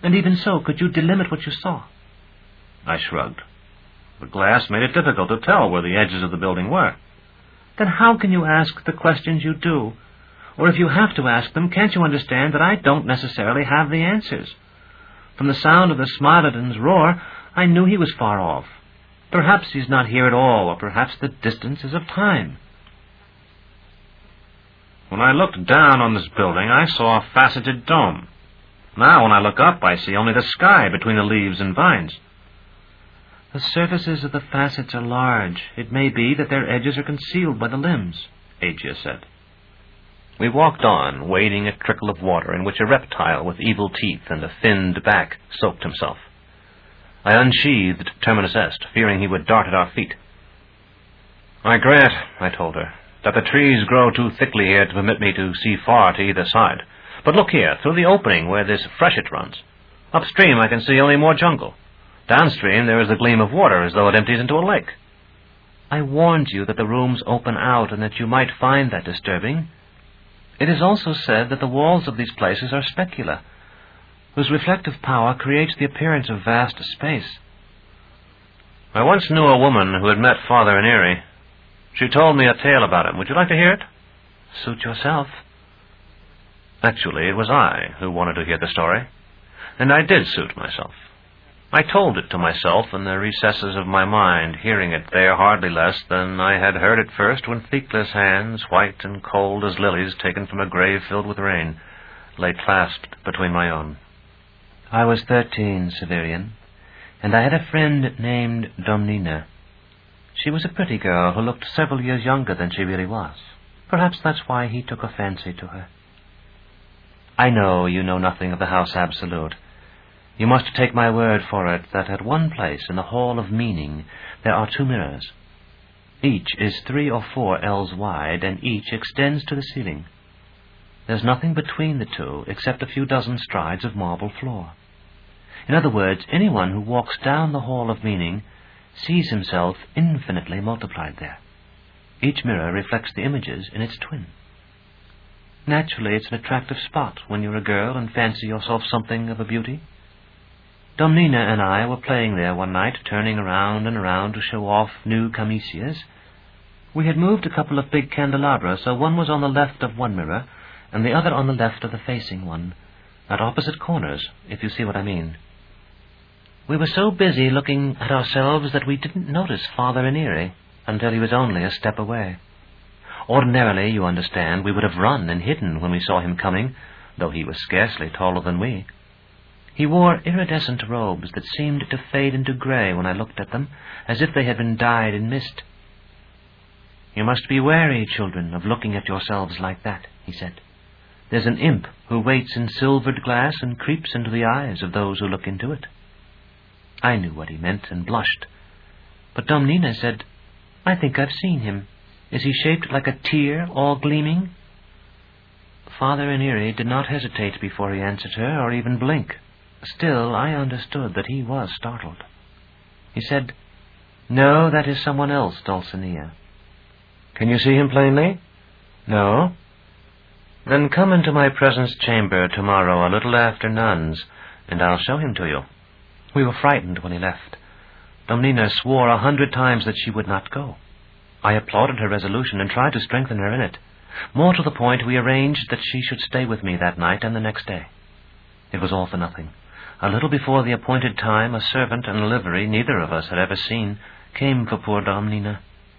And even so, could you delimit what you saw? I shrugged. The glass made it difficult to tell where the edges of the building were. Then how can you ask the questions you do? Or if you have to ask them, can't you understand that I don't necessarily have the answers? From the sound of the Smilodon's roar, I knew he was far off. Perhaps he's not here at all, or perhaps the distance is of time. When I looked down on this building, I saw a faceted dome. Now, when I look up, I see only the sky between the leaves and vines. The surfaces of the facets are large. It may be that their edges are concealed by the limbs, Aegea said. We walked on, wading a trickle of water in which a reptile with evil teeth and a finned back soaked himself. I unsheathed Terminus Est, fearing he would dart at our feet. I grant, I told her, that the trees grow too thickly here to permit me to see far to either side. But look here, through the opening where this freshet runs. Upstream I can see only more jungle. Downstream there is a gleam of water as though it empties into a lake. I warned you that the rooms open out and that you might find that disturbing. It is also said that the walls of these places are specula, whose reflective power creates the appearance of vast space. I once knew a woman who had met Father Aneri. She told me a tale about him. Would you like to hear it? Suit yourself. Actually, it was I who wanted to hear the story, and I did suit myself. I told it to myself in the recesses of my mind, hearing it there hardly less than I had heard it first when Thecla's hands, white and cold as lilies taken from a grave filled with rain, lay clasped between my own. I was 13, Severian, and I had a friend named Domnina. She was a pretty girl who looked several years younger than she really was. Perhaps that's why he took a fancy to her. I know you know nothing of the House Absolute. You must take my word for it that at one place in the Hall of Meaning there are 2 mirrors. Each is 3 or 4 ells wide, and each extends to the ceiling. There's nothing between the two except a few dozen strides of marble floor. In other words, anyone who walks down the Hall of Meaning sees himself infinitely multiplied there. Each mirror reflects the images in its twin. Naturally, it's an attractive spot when you're a girl and fancy yourself something of a beauty. Domnina and I were playing there one night, turning around and around to show off new camisias. We had moved a couple of big candelabra, so one was on the left of one mirror, and the other on the left of the facing one, at opposite corners, if you see what I mean. We were so busy looking at ourselves that we didn't notice Father Aneri until he was only a step away. Ordinarily, you understand, we would have run and hidden when we saw him coming, though he was scarcely taller than we. He wore iridescent robes that seemed to fade into grey when I looked at them, as if they had been dyed in mist. "You must be wary, children, of looking at yourselves like that," he said. "There's an imp who waits in silvered glass and creeps into the eyes of those who look into it." I knew what he meant and blushed. But Domnina said, "I think I've seen him. Is he shaped like a tear, all gleaming?" Father Aneri did not hesitate before he answered her, or even blink. Still, I understood that he was startled. He said, "No, that is someone else, Dulcinea." "Can you see him plainly?" "No." "Then come into my presence chamber tomorrow a little after nuns, and I'll show him to you." We were frightened when he left. Domnina swore 100 times that she would not go. I applauded her resolution and tried to strengthen her in it. More to the point, we arranged that she should stay with me that night and the next day. It was all for nothing. A little before the appointed time, a servant in a livery neither of us had ever seen came for poor Domnina.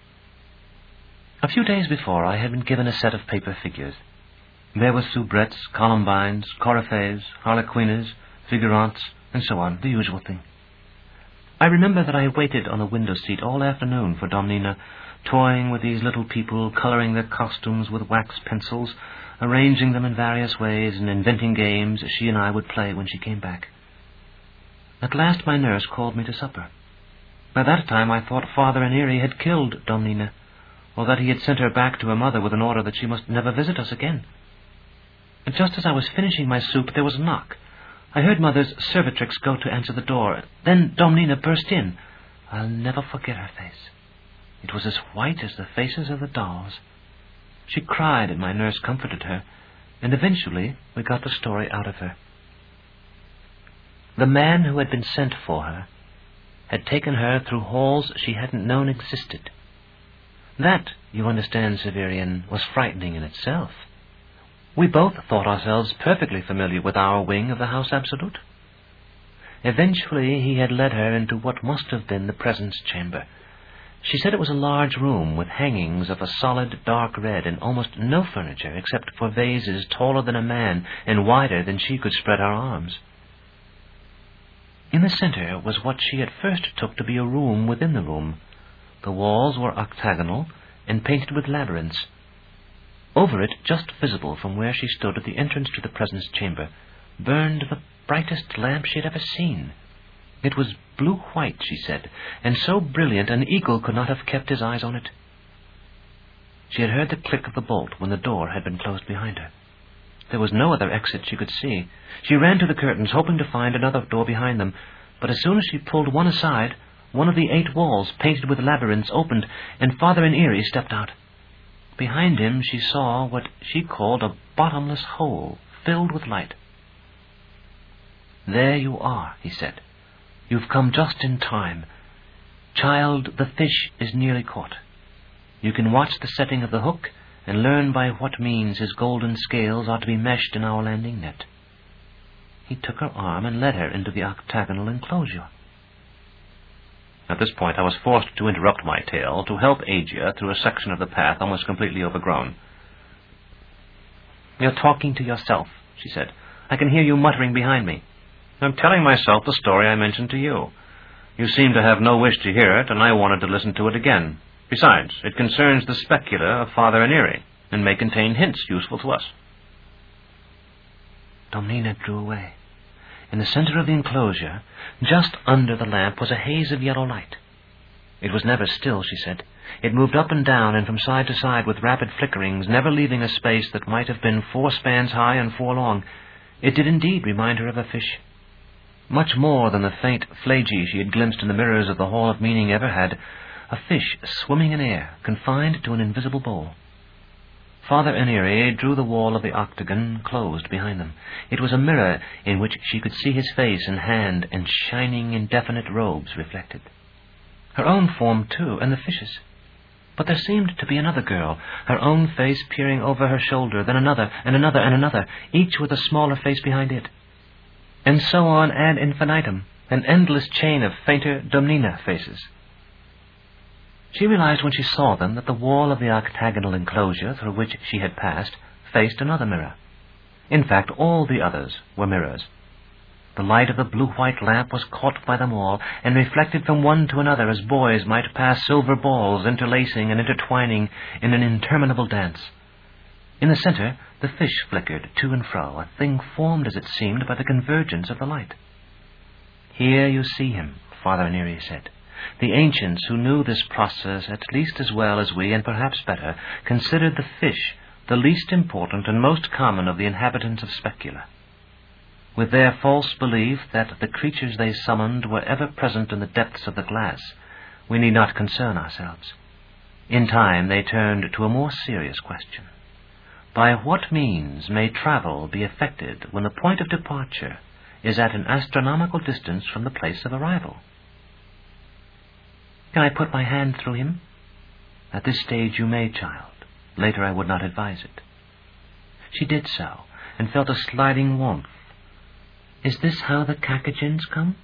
A few days before, I had been given a set of paper figures. There were soubrettes, columbines, coryphees, harlequinas, figurantes, and so on, the usual thing. I remember that I waited on the window seat all afternoon for Domnina, toying with these little people, coloring their costumes with wax pencils, arranging them in various ways, and inventing games she and I would play when she came back. At last my nurse called me to supper. By that time I thought Father Aneri had killed Domnina, or that he had sent her back to her mother with an order that she must never visit us again. And just as I was finishing my soup, there was a knock. I heard Mother's servitrix go to answer the door. Then Domnina burst in. I'll never forget her face. It was as white as the faces of the dolls. She cried, and my nurse comforted her, and eventually we got the story out of her. The man who had been sent for her had taken her through halls she hadn't known existed. That, you understand, Severian, was frightening in itself. We both thought ourselves perfectly familiar with our wing of the House Absolute. Eventually he had led her into what must have been the presence chamber. She said it was a large room with hangings of a solid dark red and almost no furniture except for vases taller than a man and wider than she could spread her arms. In the center was what she at first took to be a room within the room. The walls were octagonal and painted with labyrinths. Over it, just visible from where she stood at the entrance to the presence chamber, burned the brightest lamp she had ever seen. It was blue-white, she said, and so brilliant an eagle could not have kept his eyes on it. She had heard the click of the bolt when the door had been closed behind her. There was no other exit she could see. She ran to the curtains, hoping to find another door behind them, but as soon as she pulled one aside, one of the 8 walls, painted with labyrinths, opened, and Father Aneri stepped out. Behind him she saw what she called a bottomless hole, filled with light. "There you are," he said. "You've come just in time. Child, the fish is nearly caught. You can watch the setting of the hook and learn by what means his golden scales are to be meshed in our landing net." He took her arm and led her into the octagonal enclosure. At this point I was forced to interrupt my tale to help Agia through a section of the path almost completely overgrown. "You're talking to yourself," she said. "I can hear you muttering behind me." "I'm telling myself the story I mentioned to you. You seem to have no wish to hear it, and I wanted to listen to it again. Besides, it concerns the specula of Father Aneri, and may contain hints useful to us." Domnina drew away. In the center of the enclosure, just under the lamp, was a haze of yellow light. It was never still, she said. It moved up and down and from side to side with rapid flickerings, never leaving a space that might have been 4 spans high and 4 long. It did indeed remind her of a fish. Much more than the faint flagey she had glimpsed in the mirrors of the Hall of Meaning ever had, a fish swimming in air, confined to an invisible bowl. Father Aneri drew the wall of the octagon closed behind them. It was a mirror in which she could see his face and hand and shining indefinite robes reflected. Her own form, too, and the fish's. But there seemed to be another girl, her own face peering over her shoulder, then another, and another, and another, each with a smaller face behind it. And so on ad infinitum, an endless chain of fainter Domnina faces. She realized when she saw them that the wall of the octagonal enclosure through which she had passed faced another mirror. In fact, all the others were mirrors. The light of the blue-white lamp was caught by them all and reflected from one to another as boys might pass silver balls interlacing and intertwining in an interminable dance. In the center, the fish flickered to and fro, a thing formed, as it seemed, by the convergence of the light. "Here you see him," Father Aneri said. "The ancients, who knew this process at least as well as we, and perhaps better, considered the fish the least important and most common of the inhabitants of Specula. With their false belief that the creatures they summoned were ever present in the depths of the glass, we need not concern ourselves. In time they turned to a more serious question. By what means may travel be effected when the point of departure is at an astronomical distance from the place of arrival? Can I put my hand through him? At this stage you may, child. Later I would not advise it." She did so, and felt a sliding warmth. "Is this how the Kakagins come?"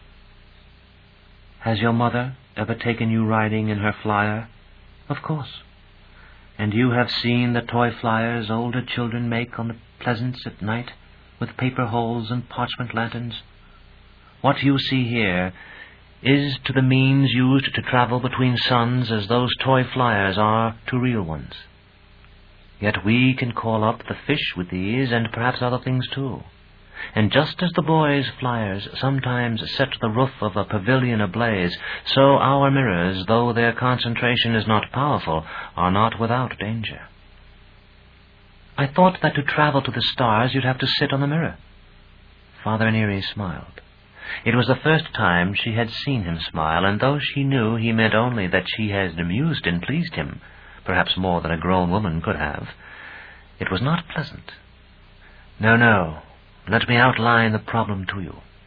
"Has your mother ever taken you riding in her flyer?" "Of course." "And you have seen the toy flyers older children make on the pleasance at night, with paper holes and parchment lanterns? What you see here is to the means used to travel between suns as those toy flyers are to real ones. Yet we can call up the fish with these, and perhaps other things too. And just as the boys' flyers sometimes set the roof of a pavilion ablaze, so our mirrors, though their concentration is not powerful, are not without danger." "I thought that to travel to the stars you'd have to sit on the mirror." Father Aneri smiled. It was the first time she had seen him smile, and though she knew he meant only that she had amused and pleased him, perhaps more than a grown woman could have, it was not pleasant. No, let me outline the problem to you.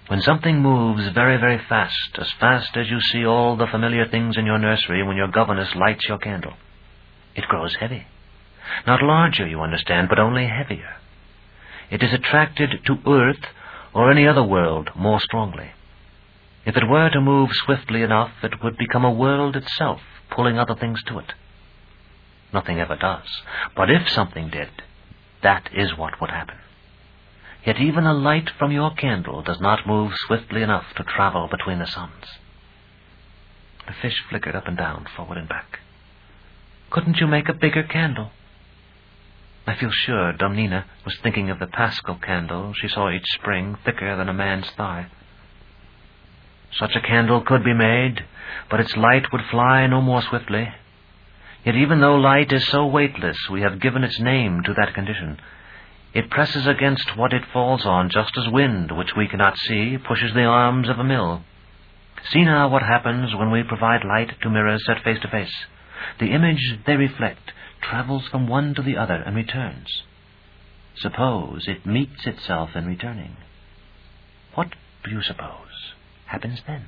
When something moves very, very fast as you see all the familiar things in your nursery when your governess lights your candle, it grows heavy. Not larger, you understand, but only heavier. It is attracted to earth or any other world more strongly. If it were to move swiftly enough, it would become a world itself, pulling other things to it. Nothing ever does. But if something did, that is what would happen. Yet even a light from your candle does not move swiftly enough to travel between the suns. The fish flickered up and down, forward and back. Couldn't you make a bigger candle? I feel sure Domnina was thinking of the Paschal candle she saw each spring, thicker than a man's thigh. Such a candle could be made, but its light would fly no more swiftly. Yet even though light is so weightless, we have given its name to that condition. It presses against what it falls on, just as wind, which we cannot see, pushes the arms of a mill. See now what happens when we provide light to mirrors set face to face. The image they reflect travels from one to the other and returns. Suppose it meets itself in returning. What do you suppose happens then?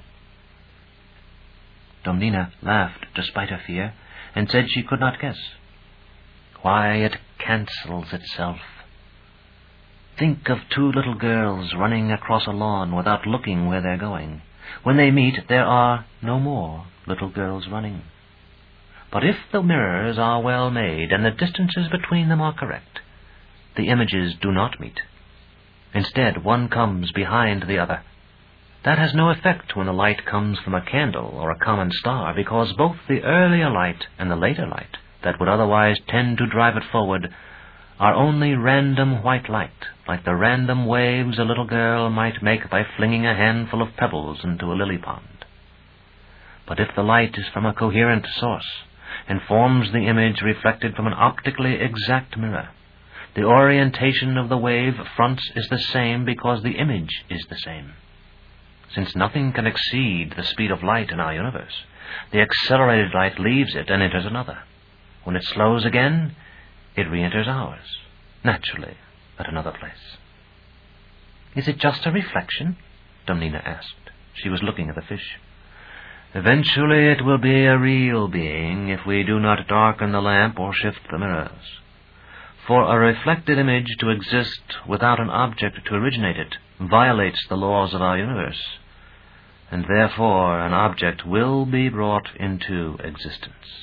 Domnina laughed despite her fear, and said she could not guess. Why, it cancels itself. Think of two little girls running across a lawn without looking where they're going. When they meet, there are no more little girls running. But if the mirrors are well made and the distances between them are correct, the images do not meet. Instead, one comes behind the other. That has no effect when the light comes from a candle or a common star, because both the earlier light and the later light that would otherwise tend to drive it forward are only random white light, like the random waves a little girl might make by flinging a handful of pebbles into a lily pond. But if the light is from a coherent source, and forms the image reflected from an optically exact mirror, the orientation of the wave fronts is the same because the image is the same. Since nothing can exceed the speed of light in our universe, the accelerated light leaves it and enters another. When it slows again, it re-enters ours, naturally, at another place. Is it just a reflection? Domnina asked. She was looking at the fish. Eventually it will be a real being if we do not darken the lamp or shift the mirrors. For a reflected image to exist without an object to originate it violates the laws of our universe, and therefore an object will be brought into existence.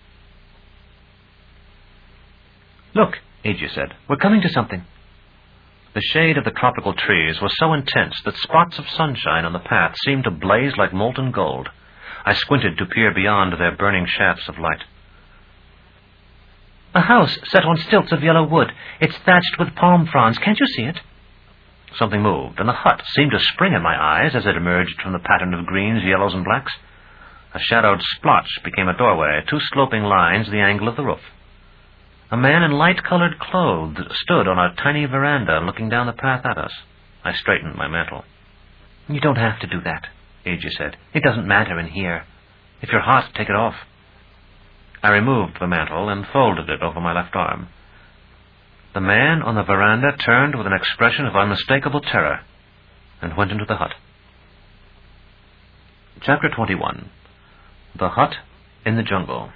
Look, Aegir said, we're coming to something. The shade of the tropical trees was so intense that spots of sunshine on the path seemed to blaze like molten gold. I squinted to peer beyond their burning shafts of light. A house set on stilts of yellow wood. It's thatched with palm fronds. Can't you see it? Something moved, and the hut seemed to spring in my eyes as it emerged from the pattern of greens, yellows, and blacks. A shadowed splotch became a doorway, two sloping lines the angle of the roof. A man in light-colored clothes stood on a tiny veranda looking down the path at us. I straightened my mantle. You don't have to do that, Aegir said. It doesn't matter in here. If you're hot, take it off. I removed the mantle and folded it over my left arm. The man on the veranda turned with an expression of unmistakable terror and went into the hut. Chapter 21. The Hut in the Jungle.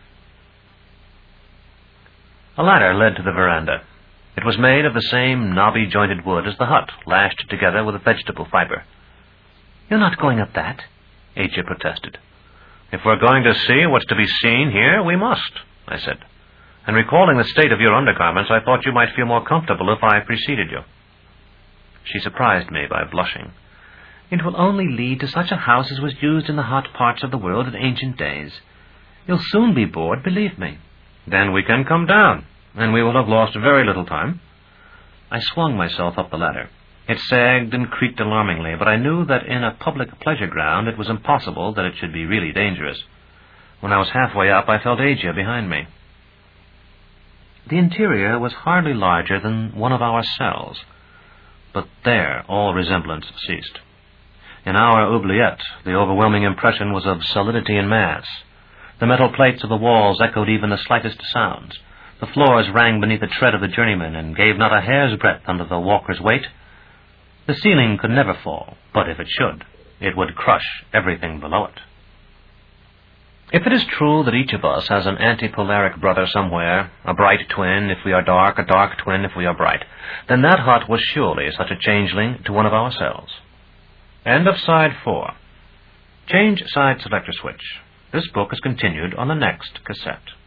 A ladder led to the veranda. It was made of the same knobby-jointed wood as the hut, lashed together with a vegetable fiber. You're not going up that, Aegir protested. If we're going to see what's to be seen here, we must, I said. And recalling the state of your undergarments, I thought you might feel more comfortable if I preceded you. She surprised me by blushing. It will only lead to such a house as was used in the hot parts of the world in ancient days. You'll soon be bored, believe me. Then we can come down, and we will have lost very little time. I swung myself up the ladder. It sagged and creaked alarmingly, but I knew that in a public pleasure ground it was impossible that it should be really dangerous. When I was halfway up, I felt Aegir behind me. The interior was hardly larger than one of our cells, but there all resemblance ceased. In our oubliette, the overwhelming impression was of solidity and mass. The metal plates of the walls echoed even the slightest sounds. The floors rang beneath the tread of the journeyman and gave not a hair's breadth under the walker's weight. The ceiling could never fall, but if it should, it would crush everything below it. If it is true that each of us has an antipolaric brother somewhere, a bright twin if we are dark, a dark twin if we are bright, then that hut was surely such a changeling to one of ourselves. End of side 4. Change side selector switch. This book is continued on the next cassette.